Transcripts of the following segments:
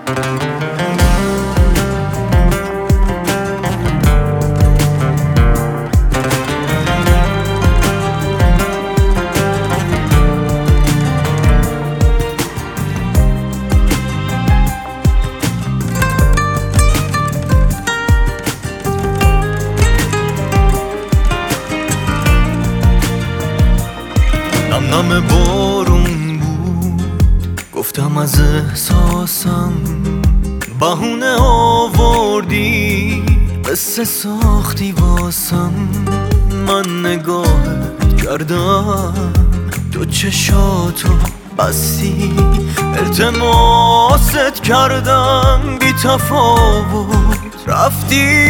نم بارون بود، گفتم از احساسم بهونه آوردی، قصه ساختی واسم. من نگاهت کردم، تو چشاتو بستی، التماست کردم، بی تفاوت رفتی.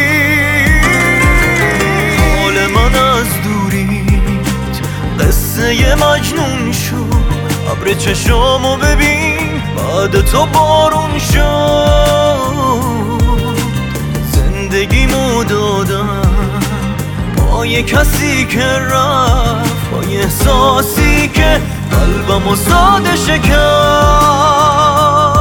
حال من از دوریت قصه مجنون شد، ابر چشامو ببین بعد تو بارون شد. زندگیمو دادم پای کسی که رفت، پای احساسی که قلبمو ساده شکست.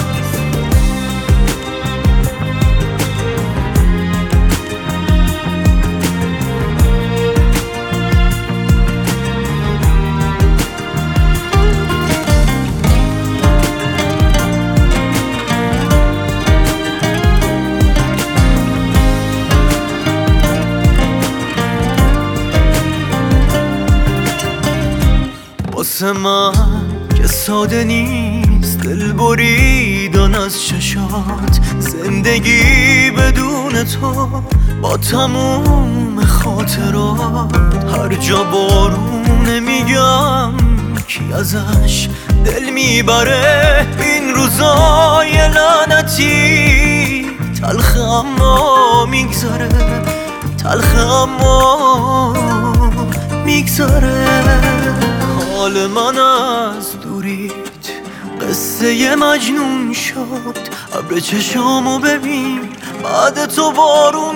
واسه من که ساده نیست دل بریدن از چشات، زندگی بدون تو با تموم خاطرات. هر جا بارونه میگم کی ازش دل میبره، این روزای لعنتی تلخ اما میگذره، تلخ اما میگذره. حال من از دوریت قصه مجنون شد، ابر چشامو ببین بعد تو بارون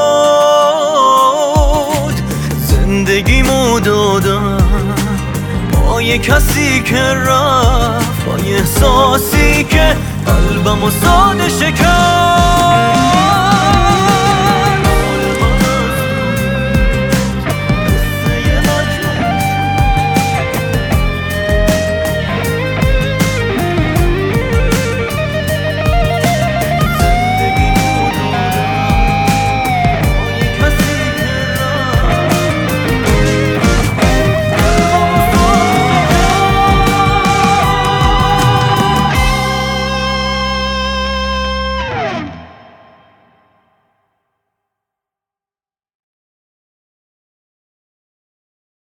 شد. زندگیمو دادم پای کسی که رفت، پای احساسی که قلبمو ساده شکست.